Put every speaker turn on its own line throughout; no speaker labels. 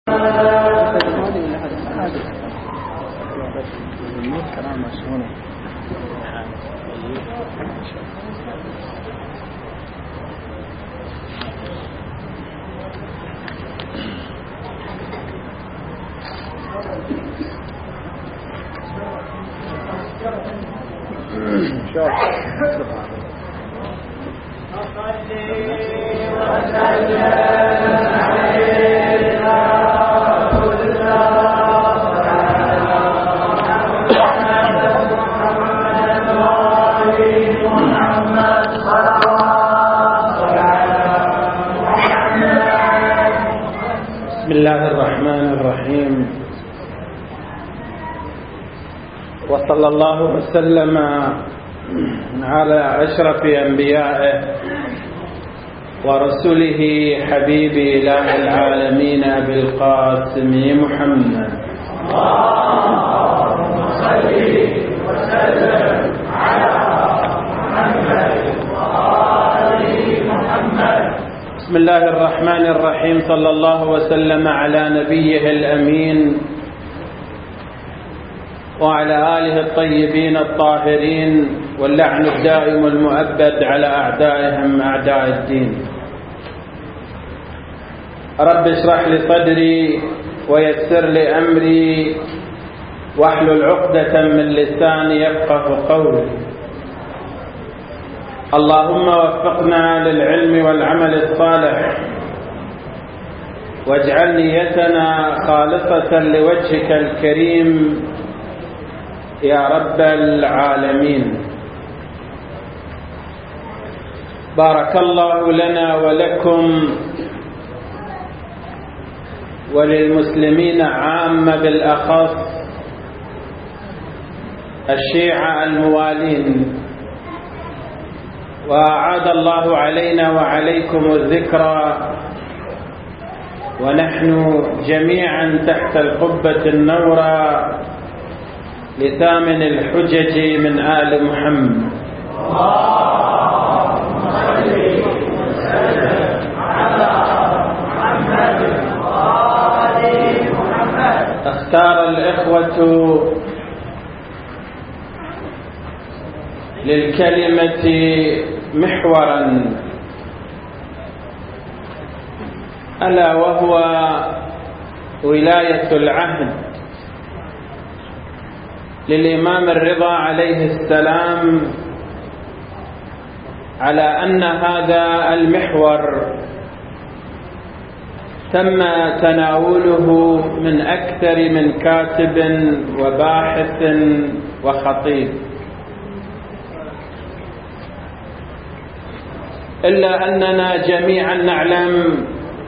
بسم الله الرحمن الرحيم، وصلى الله وسلم على أشرف أنبيائه ورسله حبيب إله العالمين أبي القاسم محمد. اللهم صل وسلم على محمد وآل محمد. بسم الله الرحمن الرحيم. صلى الله وسلم على نبيه الأمين وعلى آله الطيبين الطاهرين، واللعن الدائم المؤبد على أعدائهم أعداء الدين. رب اشرح لي صدري ويسر لي أمري واحلل عقدة من لساني يفقه قولي. اللهم وفقنا للعلم والعمل الصالح، واجعل نيتنا خالصة لوجهك الكريم يا رب العالمين. بارك الله لنا ولكم وللمسلمين عامة بالأخص الشيعة الموالين، وأعاد الله علينا وعليكم الذكرى ونحن جميعا تحت القبة النورة لثامن الحجج من آل محمد. اللهم صل وسلم على محمد وآل محمد. اختار الإخوة للكلمة محورا، ألا وهو ولاية العهد للإمام الرضا عليه السلام، على أن هذا المحور تم تناوله من أكثر من كاتب وباحث وخطيب، إلا أننا جميعا نعلم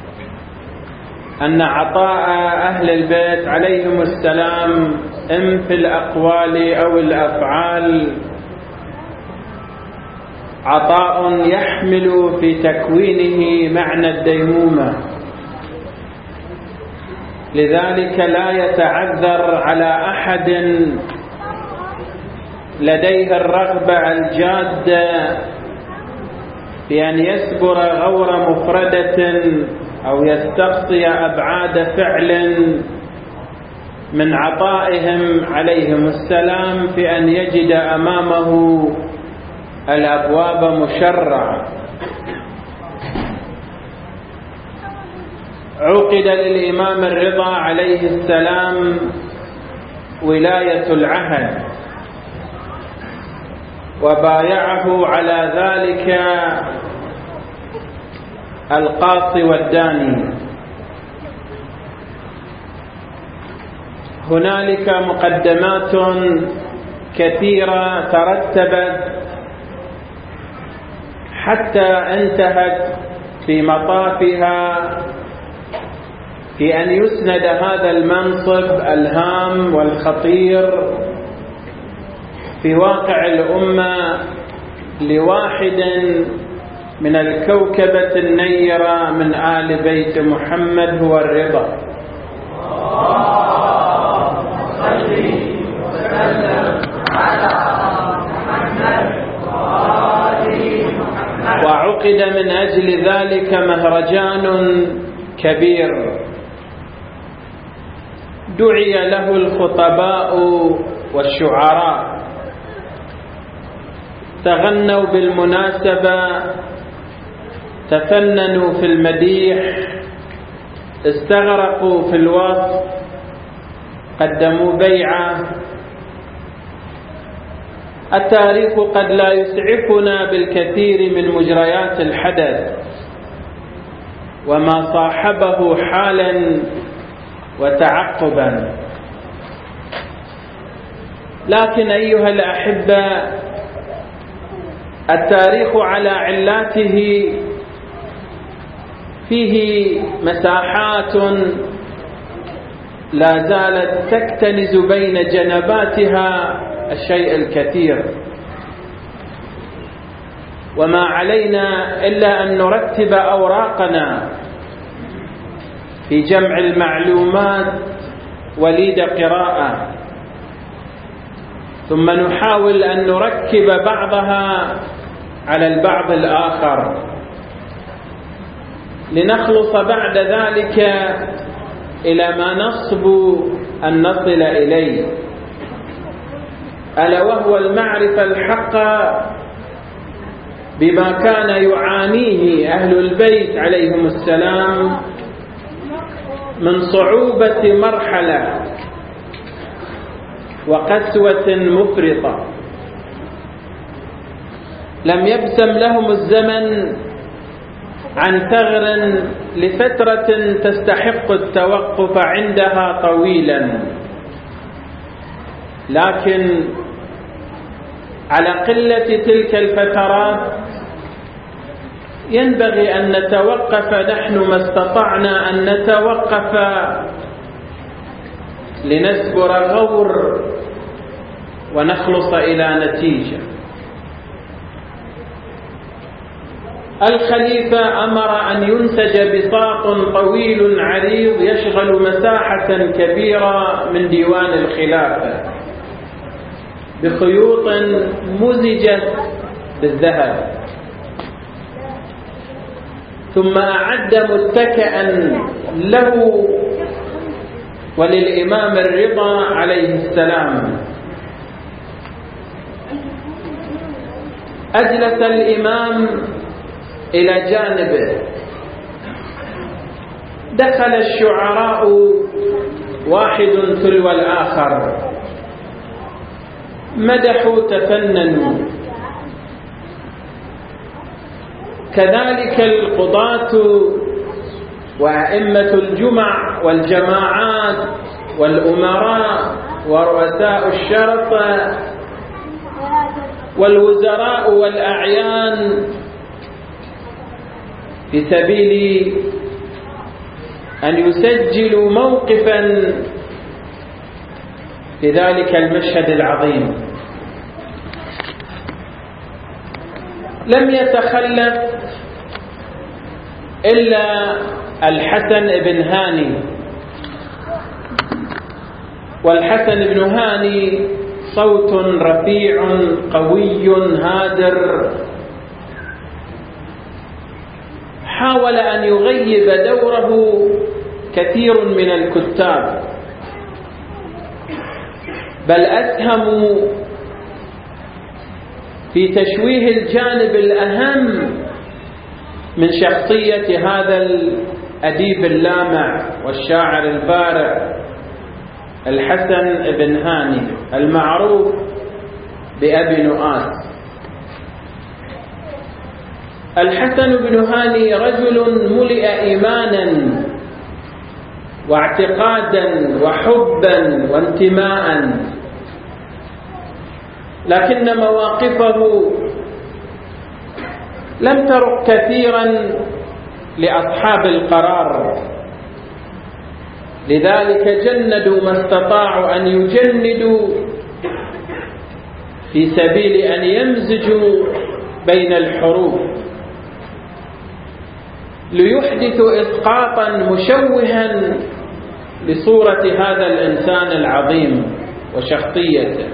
أن عطاء أهل البيت عليهم السلام إن في الأقوال أو الأفعال عطاء يحمل في تكوينه معنى الديمومة، لذلك لا يتعذر على أحد لديه الرغبة الجادة في أن يسبر غور مفردة أو يستقصي أبعاد فعل من عطائهم عليهم السلام في أن يجد أمامه الأبواب مشرعة. عقد للإمام الرضا عليه السلام ولاية العهد، وبايعه على ذلك القاصي والداني. هنالك مقدمات كثيرة ترتبت حتى انتهت في مطافها في أن يسند هذا المنصب الهام والخطير في واقع الأمة لواحد من الكوكبة النيرة من آل بيت محمد هو الرضا. اللهم صل وسلم على محمد وآل محمد. وعقد من أجل ذلك مهرجان كبير دعي له الخطباء والشعراء، تغنوا بالمناسبة، تفننوا في المديح، استغرقوا في الوصف، قدموا بيعة. التاريخ قد لا يسعفنا بالكثير من مجريات الحدث وما صاحبه حالا وتعقبا، لكن أيها الأحبة، التاريخ على علاته فيه مساحات لا زالت تكتنز بين جنباتها الشيء الكثير، وما علينا إلا أن نرتب أوراقنا في جمع المعلومات وليد قراءة، ثم نحاول أن نركب بعضها على البعض الآخر لنخلص بعد ذلك إلى ما نصب أن نصل إليه، ألا وهو المعرفة الحقة بما كان يعانيه أهل البيت عليهم السلام من صعوبة مرحلة وقسوة مفرطة. لم يبسم لهم الزمن عن ثغر لفترة تستحق التوقف عندها طويلا، لكن على قلة تلك الفترات ينبغي أن نتوقف نحن ما استطعنا أن نتوقف لنسبر غور ونخلص إلى نتيجة. الخليفة أمر أن ينسج بساط طويل عريض يشغل مساحة كبيرة من ديوان الخلافة بخيوط مزجت بالذهب، ثم أعد متكئا له وللإمام الرضا عليه السلام. أجلس الإمام إلى جانبه، دخل الشعراء واحد تلو الآخر، مدحوا تفننوا، كذلك القضاة وأئمة الجمع والجماعات والأمراء ورؤساء الشرطة والوزراء والأعيان في سبيل أن يسجلوا موقفا في ذلك المشهد العظيم. لم يتخلف إلا الحسن بن هاني، والحسن بن هاني صوت رفيع قوي هادر، حاول أن يغيب دوره كثير من الكتاب، بل أسهموا في تشويه الجانب الأهم من شخصية هذا الأديب اللامع والشاعر البارع الحسن بن هاني المعروف بأبي نؤاس. الحسن بن هاني رجل ملئ إيمانا واعتقادا وحبا وانتماء، لكن مواقفه لم ترق كثيرا لأصحاب القرار، لذلك جندوا ما استطاعوا أن يجندوا في سبيل أن يمزجوا بين الحروف ليحدثوا إسقاطا مشوها لصورة هذا الإنسان العظيم وشخصيته.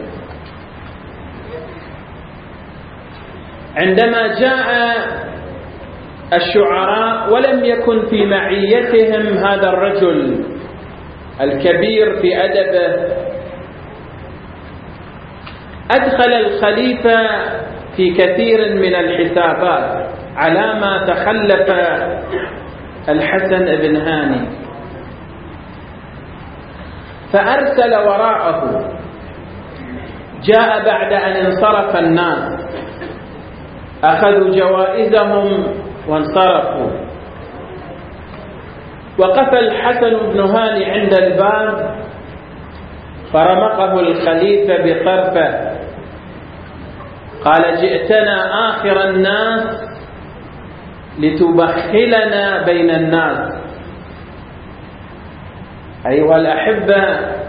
عندما جاء الشعراء ولم يكن في معيتهم هذا الرجل الكبير في أدبه أدخل الخليفة في كثير من الحسابات على ما تخلف الحسن بن هاني، فأرسل وراءه. جاء بعد أن انصرف الناس، أخذوا جوائزهم وانصرفوا، وقف الحسن بن هاني عند الباب فرمقه الخليفة بطرفه، قال: جئتنا آخر الناس لتبخلنا بين الناس. أيها الأحبة،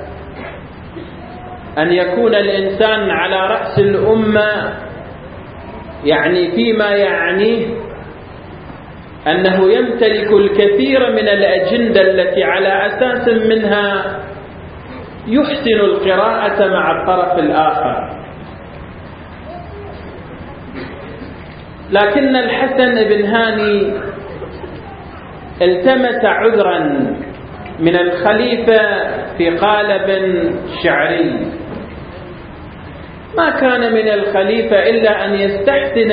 أن يكون الإنسان على رأس الأمة يعني فيما يعنيه أنه يمتلك الكثير من الأجندة التي على أساس منها يحسن القراءة مع الطرف الآخر. لكن الحسن بن هاني التمس عذرا من الخليفة في قالب شعري. ما كان من الخليفة إلا أن يستحسن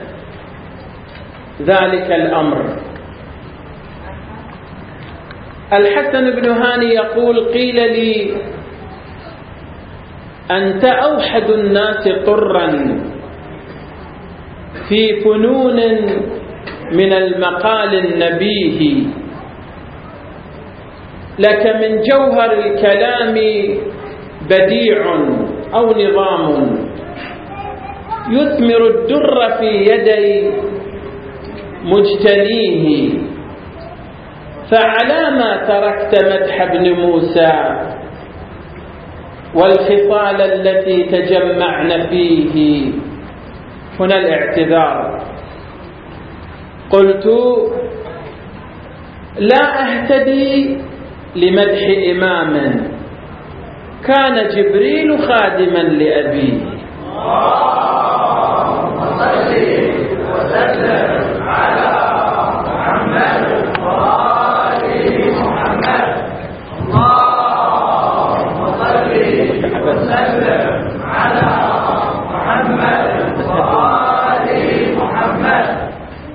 ذلك الأمر. الحسن بن هاني يقول: قيل لي أنت أوحد الناس طرا في فنون من المقال النبيه، لك من جوهر الكلام بديع أو نظام يثمر الدر في يدي مجتنيه، فعلى ما تركت مدح ابن موسى والخصال التي تجمعن فيه. هنا الاعتذار. قلت: لا أهتدي لمدح إمام كان جبريل خادما لأبيه. اللهم صل وسلم على محمد وآل محمد. اللهم صل وسلم على محمد وآل محمد.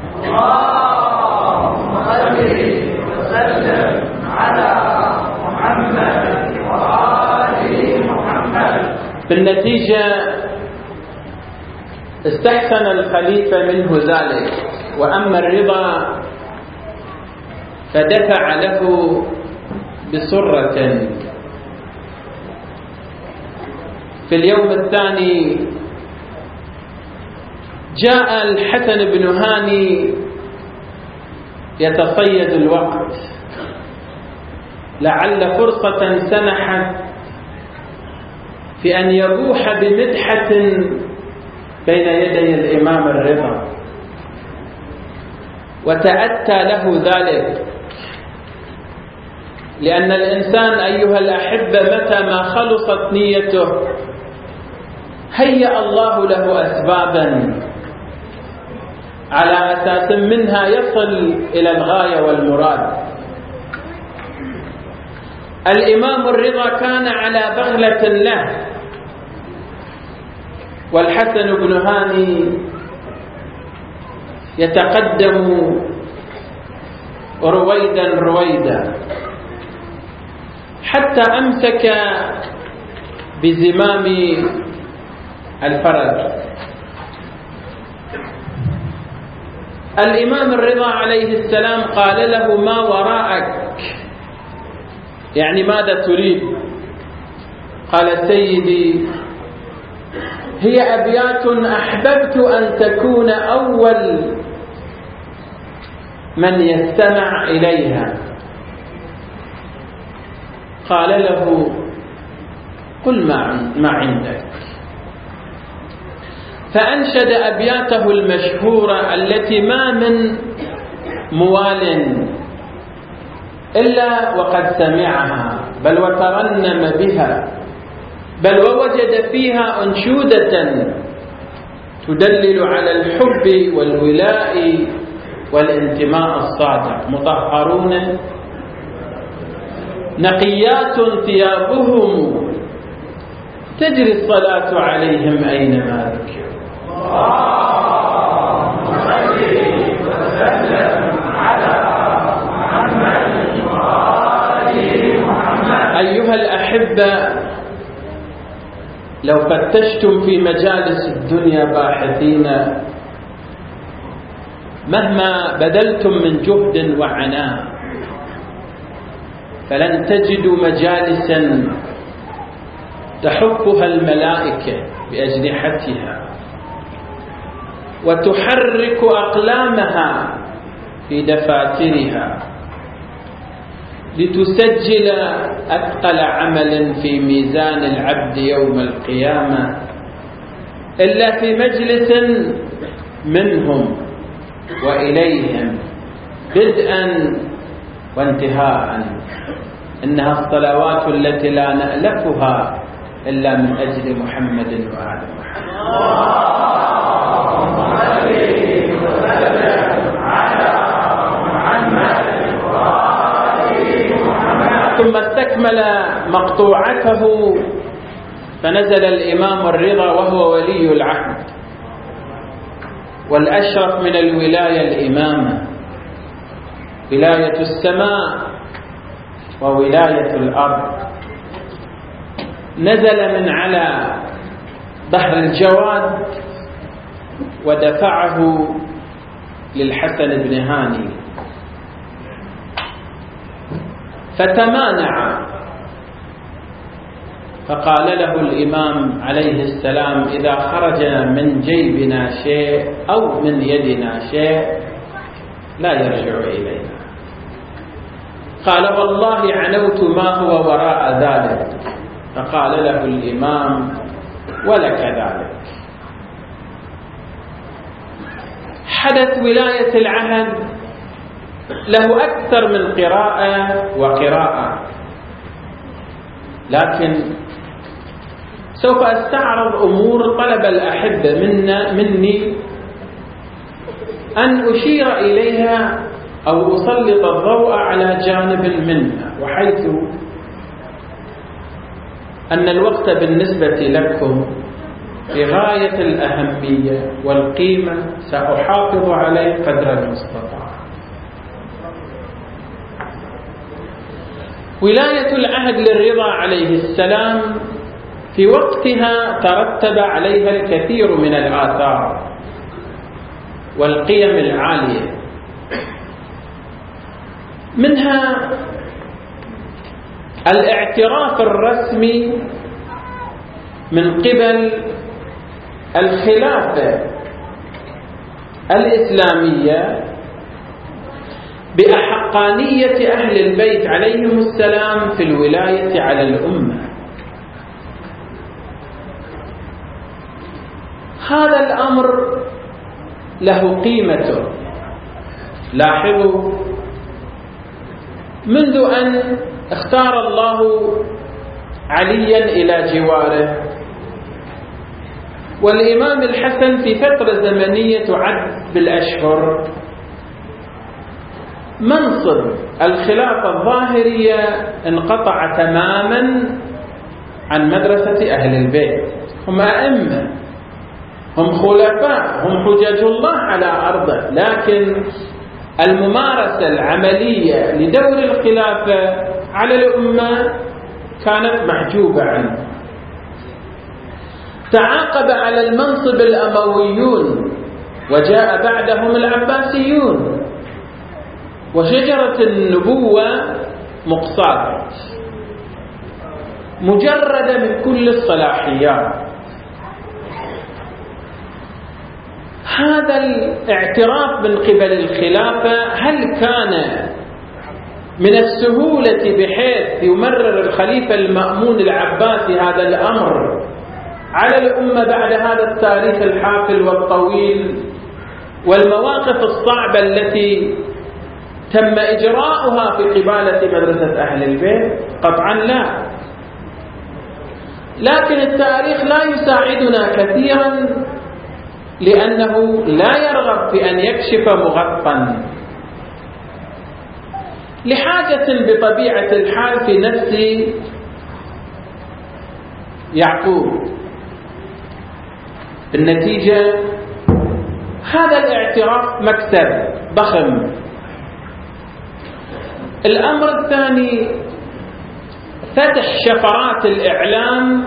اللهم صل وسلم على محمد وآل محمد. بالنتيجة استحسن الخليفة منه ذلك، وأما الرضا فدفع له بسرة. في اليوم الثاني جاء الحسن بن هاني يتصيد الوقت، لعل فرصة سنحت في أن يبوح بمدحة بين يدي الإمام الرضا، وتأتى له ذلك، لأن الإنسان أيها الأحبة متى ما خلصت نيته هيأ الله له أسبابا على أساس منها يصل إلى الغاية والمراد. الإمام الرضا كان على بغلة له، والحسن بن هاني يتقدم رويدا رويدا حتى أمسك بزمام الفرج. الإمام الرضا عليه السلام قال له: ما وراءك؟ يعني ماذا تريد؟ قال: سيدي، هي أبيات أحببت أن تكون أول من يستمع إليها. قال له: قل ما عندك. فأنشد أبياته المشهورة التي ما من موال إلا وقد سمعها، بل وترنم بها، بل ووجد فيها أنشودة تدلل على الحب والولاء والانتماء الصادق. مطهرون نقيات ثيابهم تجري الصلاة عليهم أينما ذكروا. أيها الأحبة، لو فتشتم في مجالس الدنيا باحثين مهما بذلتم من جهد وعناء فلن تجدوا مجالسا تحفها الملائكة بأجنحتها وتحرك أقلامها في دفاترها لتسجل أثقل عمل في ميزان العبد يوم القيامة إلا في مجلس منهم وإليهم بدءا وانتهاء. إنها الصلوات التي لا نألفها إلا من أجل محمد وآل محمد. ثم استكمل مقطوعته فنزل الإمام الرضا وهو ولي العهد والأشرف من الولاية الإمامة، ولاية السماء وولاية الأرض. نزل من على ظهر الجواد ودفعه للحسن بن هاني فتمانع، فقال له الإمام عليه السلام: إذا خرج من جيبنا شيء أو من يدنا شيء لا يرجع إلينا. قال: والله عنوت ما هو وراء ذلك. فقال له الإمام: ولك ذلك. حدث ولاية العهد له أكثر من قراءة وقراءة، لكن سوف أستعرض أمور طلب الأحبة مني أن أشير إليها أو أسلط الضوء على جانب منها، وحيث أن الوقت بالنسبة لكم في غاية الأهمية والقيمة سأحافظ عليه قدر المستطاع. ولاية العهد للرضا عليه السلام في وقتها ترتب عليها الكثير من الآثار والقيم العالية، منها الاعتراف الرسمي من قبل الخلافة الإسلامية بأحقانية أهل البيت عليهم السلام في الولاية على الأمة. هذا الأمر له قيمته. لاحظوا، منذ أن اختار الله عليا إلى جواره والإمام الحسن في فترة زمنية تعد بالأشهر، منصب الخلافة الظاهرية انقطع تماما عن مدرسة أهل البيت. هم أئمة، هم خلفاء، هم حجج الله على أرضه، لكن الممارسة العملية لدور الخلافة على الأمة كانت محجوبة عنه. تعاقب على المنصب الأمويون وجاء بعدهم العباسيون، وشجرة النبوة مقصادة مجردة من كل الصلاحيات. هذا الاعتراف من قبل الخلافة هل كان من السهولة بحيث يمرر الخليفة المأمون العباسي هذا الأمر على الأمة بعد هذا التاريخ الحافل والطويل والمواقف الصعبة التي تم إجراؤها في قبالة مدرسة أهل البيت؟ قطعا لا. لكن التاريخ لا يساعدنا كثيرا لأنه لا يرغب في أن يكشف مغطى. لحاجة بطبيعة الحال في نفس يعقوب. بالنتيجة هذا الاعتراف مكسب ضخم. الأمر الثاني فتح شفرات الإعلام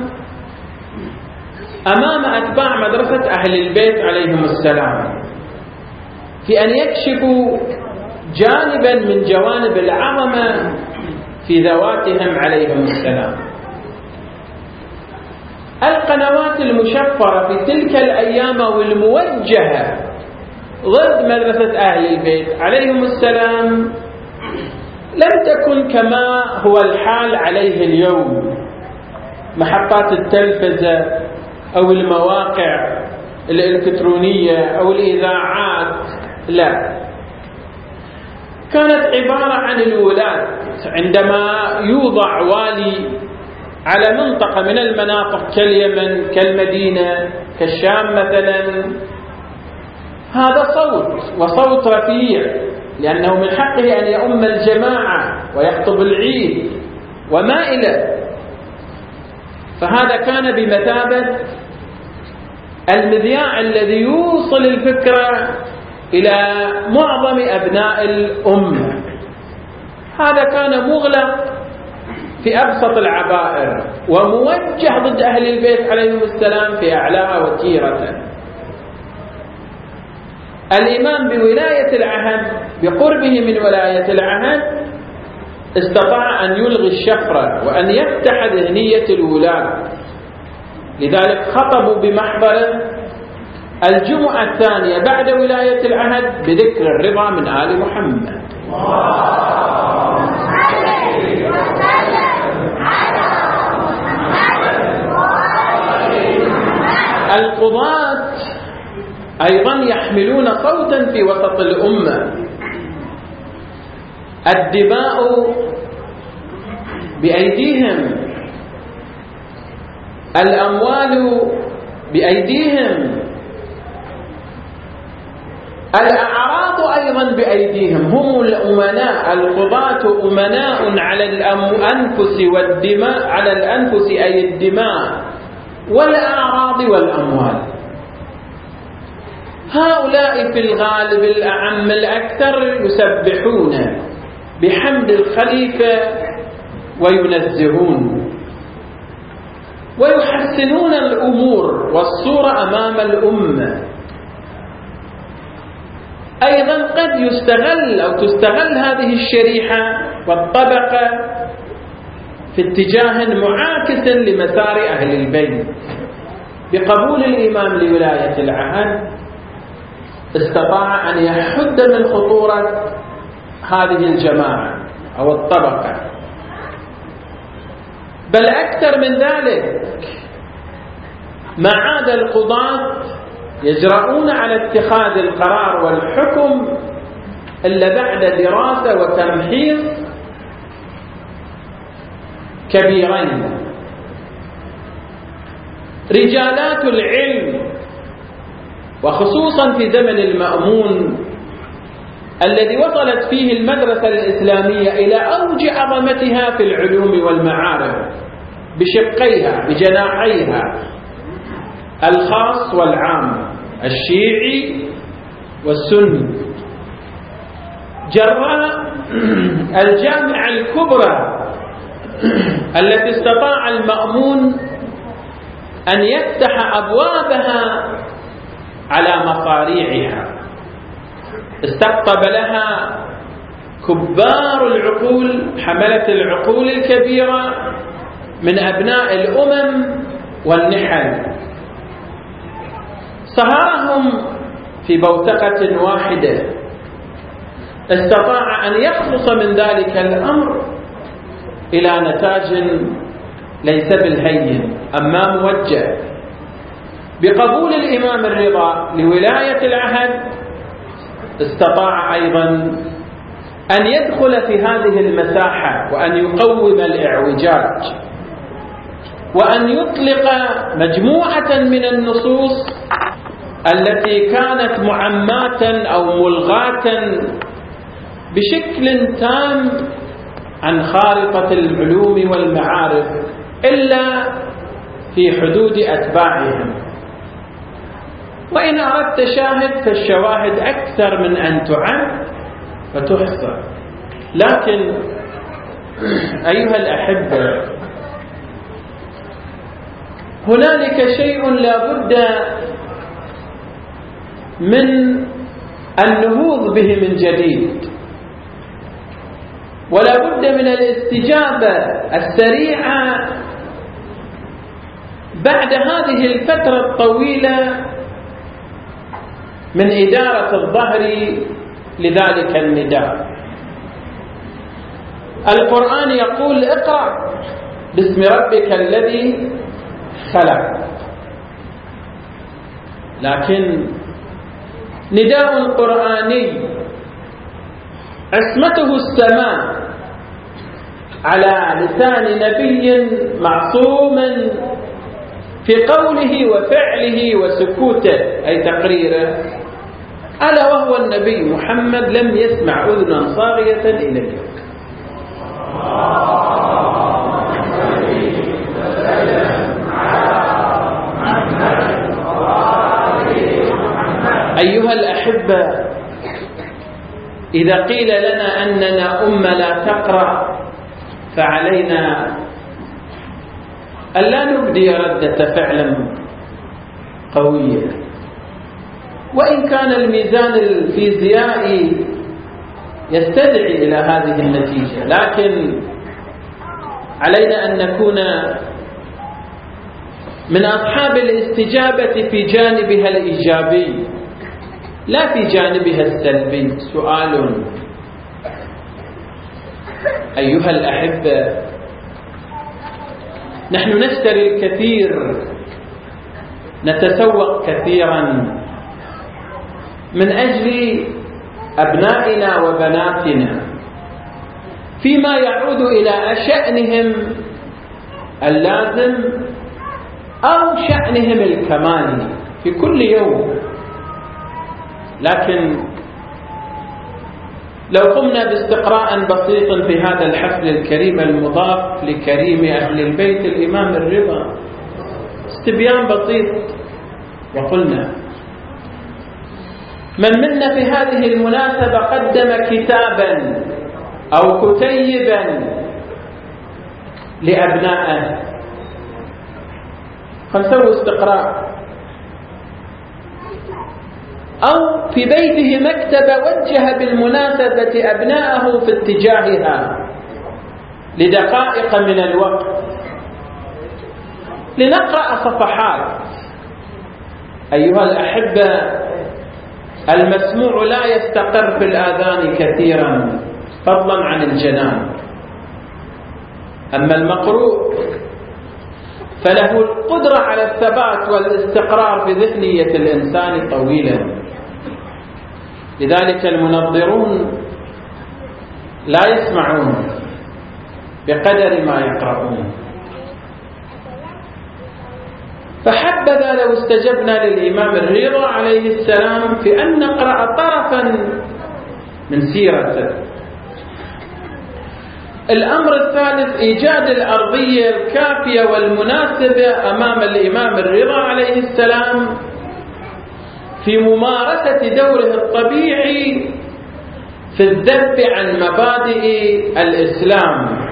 أمام أتباع مدرسة أهل البيت عليهم السلام في أن يكشفوا جانبا من جوانب العظمة في ذواتهم عليهم السلام. القنوات المشفرة في تلك الأيام والموجهة ضد مدرسة أهل البيت عليهم السلام لم تكن كما هو الحال عليه اليوم، محطات التلفزة أو المواقع الإلكترونية أو الإذاعات، لا، كانت عبارة عن الولاة. عندما يوضع والي على منطقة من المناطق كاليمن كالمدينة كالشام مثلا، هذا صوت وصوت رفيع، لأنه من حقه أن يؤم الجماعة ويخطب العيد وما إلى. فهذا كان بمثابة المذياع الذي يوصل الفكرة إلى معظم أبناء الأمة. هذا كان مغلق في أبسط العبائر وموجه ضد أهل البيت عليهم السلام في أعلاها وتيرة. الإمام بولاية العهد بقربه من ولاية العهد استطاع أن يلغي الشفرة وأن يفتح ذهنية الولاة. لذلك خطبوا بمحضر الجمعة الثانية بعد ولاية العهد بذكر الرضا من آل محمد. القضاة أيضا يحملون صوتا في وسط الأمة. الدماء بأيديهم، الأموال بأيديهم، الأعراض أيضا بأيديهم. هم الأمناء، القضاة أمناء على الأنفس والدماء، على الأنفس أي الدماء والأعراض والأموال. هؤلاء في الغالب الأعم الأكثر يسبحون بحمد الخليفة وينزهون ويحسنون الأمور والصورة أمام الأمة. أيضا قد يستغل أو تستغل هذه الشريحة والطبقة في اتجاه معاكس لمسار أهل البيت. بقبول الإمام لولاية العهد استطاع أن يحد من خطورة هذه الجماعة أو الطبقة، بل أكثر من ذلك، ما عاد القضاة يجرؤون على اتخاذ القرار والحكم إلا بعد دراسة وتمحيص كبيرين. رجالات العلم وخصوصا في زمن المأمون الذي وصلت فيه المدرسة الإسلامية إلى أوج عظمتها في العلوم والمعارف بشقيها بجناحيها الخاص والعام، الشيعي والسني، جراء الجامعة الكبرى التي استطاع المأمون أن يفتح أبوابها على مصاريعها. استقطب لها كبار العقول، حملة العقول الكبيرة من أبناء الأمم والنحل، صهرهم في بوتقة واحدة. استطاع أن يخلص من ذلك الأمر إلى نتاج ليس بالهين أما موجه. بقبول الإمام الرضا لولاية العهد استطاع أيضا أن يدخل في هذه المساحة وأن يقوم الإعوجاج وأن يطلق مجموعة من النصوص التي كانت معماة أو ملغاة بشكل تام عن خارطة العلوم والمعارف إلا في حدود أتباعهم. وإن أردت شاهد فالشواهد أكثر من أن تعد وتحصى. لكن أيها الأحبة، هنالك شيء لا بد من النهوض به من جديد، ولا بد من الاستجابة السريعة بعد هذه الفترة الطويلة من إدارة الظهر لذلك النداء. القرآن يقول: اقرأ باسم ربك الذي خلق. لكن نداء قرآني عصمته السماء على لسان نبي معصوم في قوله وفعله وسكوته أي تقريره، ألا وهو النبي محمد، لم يسمع أذنا صاغية إليه. أيها الأحبة، إذا قيل لنا أننا أمة لا تقرأ فعلينا ألا نبدي ردة فعل قوية. وإن كان الميزان الفيزيائي يستدعي إلى هذه النتيجة، لكن علينا أن نكون من أصحاب الاستجابة في جانبها الإيجابي لا في جانبها السلبي. سؤال أيها الأحبة، نحن نشتري الكثير، نتسوق كثيرا من أجل أبنائنا وبناتنا فيما يعود إلى شأنهم اللازم أو شأنهم الكمالي في كل يوم. لكن لو قمنا باستقراء بسيط في هذا الحفل الكريم المضاف لكريم أهل البيت الإمام الرضا، استبيان بسيط، وقلنا: من منا في هذه المناسبة قدم كتابا أو كتيبا لأبنائه؟ فنسوي استقراء. أو في بيته مكتبة وجه بالمناسبة أبنائه في اتجاهها لدقائق من الوقت لنقرأ صفحات. أيها الأحبة، المسموع لا يستقر في الآذان كثيرا فضلا عن الجنان، أما المقروء فله القدرة على الثبات والاستقرار في ذهنية الإنسان طويلا. لذلك المنظرون لا يسمعون بقدر ما يقرؤون. فحبذا لو استجبنا للإمام الرضا عليه السلام في أن نقرأ طرفا من سيرته. الأمر الثالث: إيجاد الأرضية الكافية والمناسبة أمام الإمام الرضا عليه السلام في ممارسة دوره الطبيعي في الذب عن مبادئ الإسلام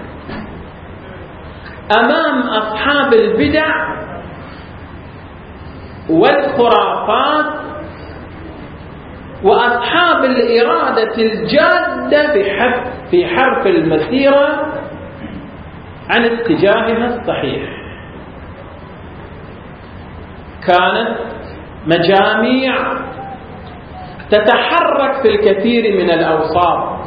أمام أصحاب البدع والخرافات وأصحاب الإرادة الجادة في حرف المسيرة عن اتجاهها الصحيح. كانت مجاميع تتحرك في الكثير من الأوساط،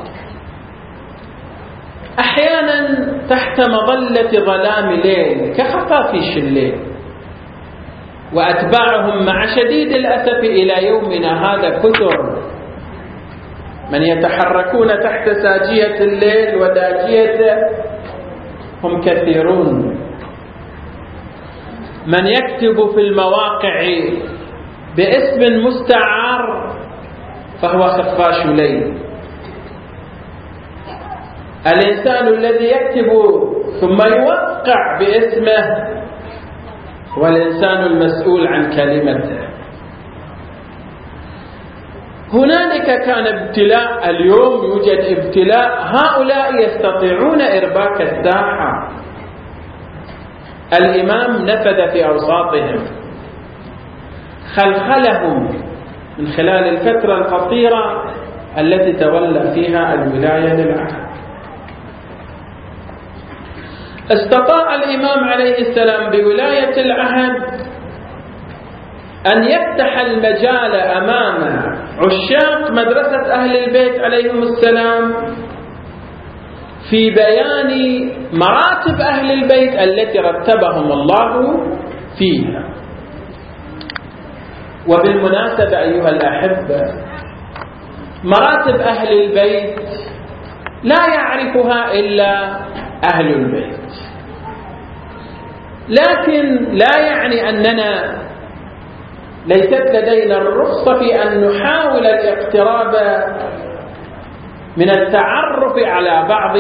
أحيانا تحت مظلة ظلام ليل كخفافيش الليل، وأتباعهم مع شديد الأسف إلى يومنا هذا كثر من يتحركون تحت ساجية الليل وداجيته، هم كثيرون. من يكتب في المواقع باسم مستعار فهو خفاش ليل، الإنسان الذي يكتب ثم يوقع باسمه والإنسان المسؤول عن كلمته. هنالك كان ابتلاء، اليوم يوجد ابتلاء، هؤلاء يستطيعون إرباك الساحة. الإمام نفذ في أوساطهم، خلخلهم من خلال الفترة القصيرة التي تولى فيها الولاية للعهد. استطاع الإمام عليه السلام بولاية العهد أن يفتح المجال أمام عشاق مدرسة أهل البيت عليهم السلام في بيان مراتب أهل البيت التي رتبهم الله فيها. وبالمناسبة أيها الأحبة، مراتب أهل البيت لا يعرفها إلا أهل البيت، لكن لا يعني أننا ليست لدينا الرخصة في أن نحاول الاقتراب من التعرف على بعض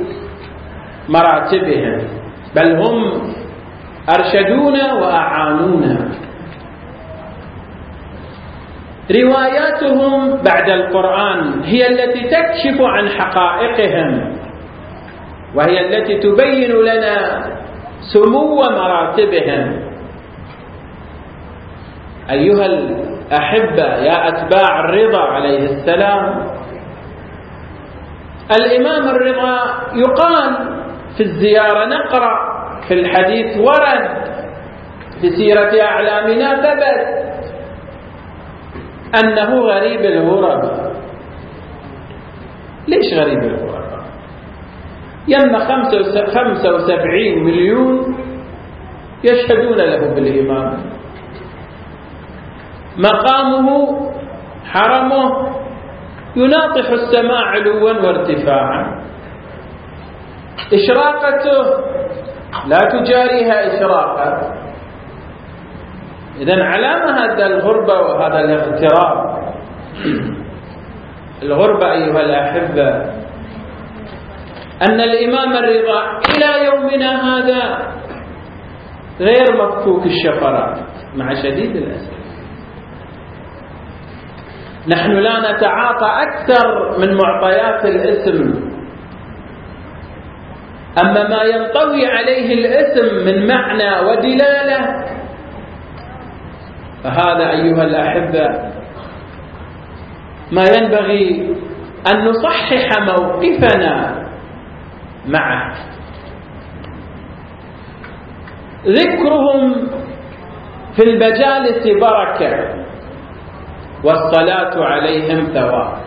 مراتبهم، بل هم أرشدونا وأعانونا. رواياتهم بعد القرآن هي التي تكشف عن حقائقهم، وهي التي تبين لنا سمو مراتبهم. أيها الأحبة يا أتباع الرضا عليه السلام، الإمام الرضا يقال في الزيارة، نقرأ في الحديث ورد، في سيرة أعلامنا ثبت أنه غريب الغرباء. ليش غريب الغرباء؟ يم 75 مليون يشهدون له بالإمامة، مقامه حرمه يناطح السماء علوا وارتفاعا، إشراقته لا تجاريها إشراقة. إذن علامة هذا الغربة وهذا الاغتراب. الغربة أيها الأحبة أن الإمام الرضا إلى يومنا هذا غير مفكوك الشفرات مع شديد الأسف. نحن لا نتعاطى أكثر من معطيات الاسم، أما ما ينطوي عليه الاسم من معنى ودلالة فهذا أيها الأحبة ما ينبغي أن نصحح موقفنا معه. ذكرهم في المجالس بركة، والصلاة عليهم ثواب.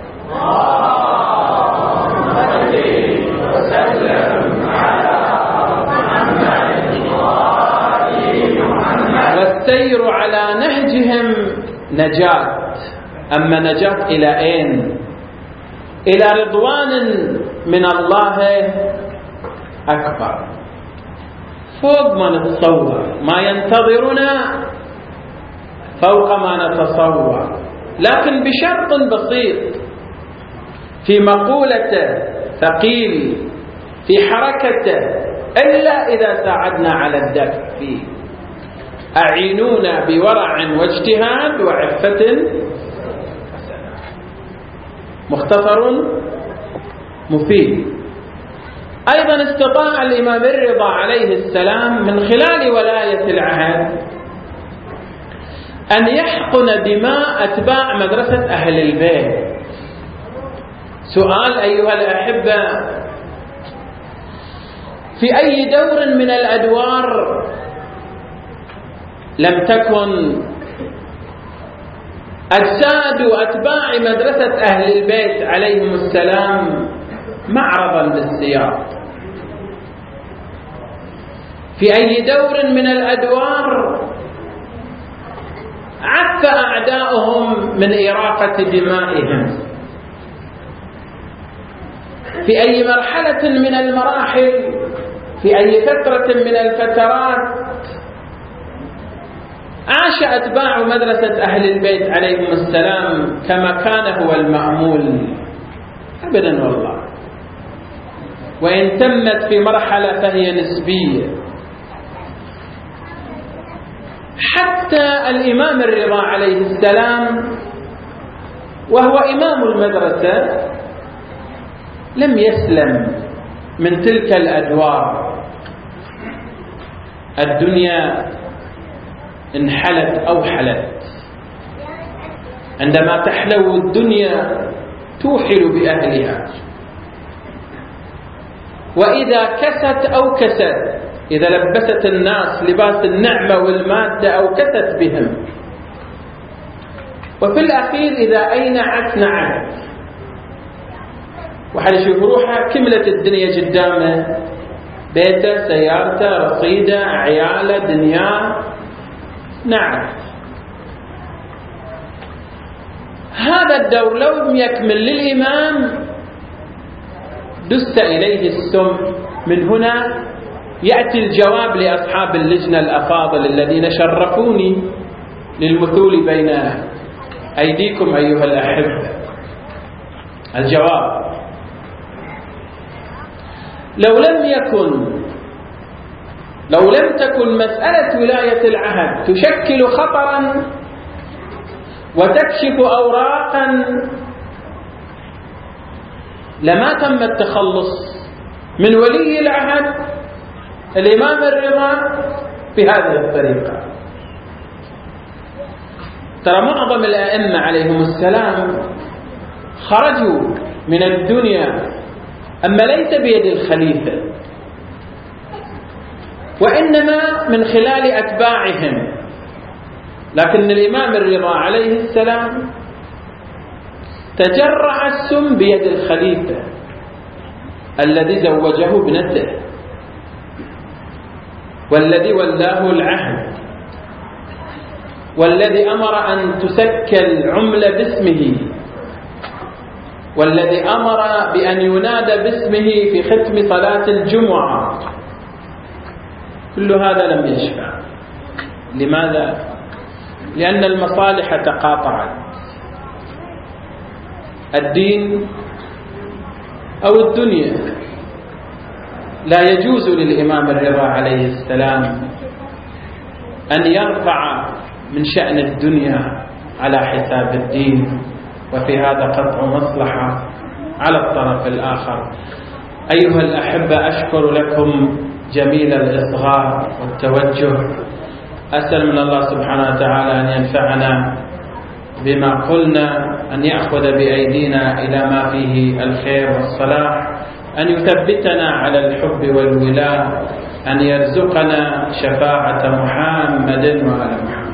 والسير على نهجهم نجاة. أما نجاة إلى أين؟ إلى رضوان من الله أكبر، فوق ما نتصور، ما ينتظرنا فوق ما نتصور، لكن بشرط بسيط: في مقولته ثقيل، في حركته، إلا إذا ساعدنا على الدفع فيه. أعينونا بورع واجتهاد وعفة. مختصر مفيد. أيضا استطاع الإمام الرضا عليه السلام من خلال ولاية العهد أن يحقن دماء أتباع مدرسة أهل البيت. سؤال أيها الأحبة: في أي دور من الأدوار لم تكن أجساد أتباع مدرسة أهل البيت عليهم السلام معرضا للسياق؟ في أي دور من الأدوار عف أعداؤهم من إراقة دمائهم؟ في أي مرحلة من المراحل، في أي فترة من الفترات عاش أتباع مدرسة أهل البيت عليهم السلام كما كان هو المأمول؟ أبدا والله. وإن تمت في مرحلة فهي نسبية. حتى الإمام الرضا عليه السلام وهو إمام المدرسة لم يسلم من تلك الأدوار. الدنيا انحلت أو حلت. عندما تحلو الدنيا توحل بأهلها، وإذا كست أو كست، إذا لبست الناس لباس النعمة والمادة أو كست بهم، وفي الأخير إذا أينعت نعت. واحد يشوف روحه كملت الدنيا قدامه، بيته، سيارته، رصيده، عياله، دنياه، نعت. هذا الدور لو لم يكمل للإمام دست إليه السم. من هنا يأتي الجواب لأصحاب اللجنة الأفاضل الذين شرفوني للمثول بين أيديكم أيها الأحبة. الجواب: لو لم تكن مسألة ولاية العهد تشكل خطرا وتكشف أوراقا لما تم التخلص من ولي العهد الإمام الرضا بهذه الطريقة. ترى معظم الأئمة عليهم السلام خرجوا من الدنيا، أما ليس بيد الخليفة، وإنما من خلال أتباعهم. لكن الإمام الرضا عليه السلام تجرع السم بيد الخليفة الذي زوجه ابنته، والذي ولاه العهد، والذي أمر أن تسكل عملة باسمه، والذي أمر بأن ينادى باسمه في ختم صلاة الجمعة. كل هذا لم يشفع. لماذا؟ لأن المصالح تقاطعت. الدين أو الدنيا. لا يجوز للإمام الرضا عليه السلام أن يرفع من شأن الدنيا على حساب الدين، وفي هذا قطع مصلحة على الطرف الآخر. أيها الأحبة، أشكر لكم جميل الإصغاء والتوجه. أسأل من الله سبحانه وتعالى أن ينفعنا بما قلنا، أن يأخذ بأيدينا إلى ما فيه الخير والصلاح، أن يثبتنا على الحب والولاء، أن يرزقنا شفاعة محمد وآل محمد.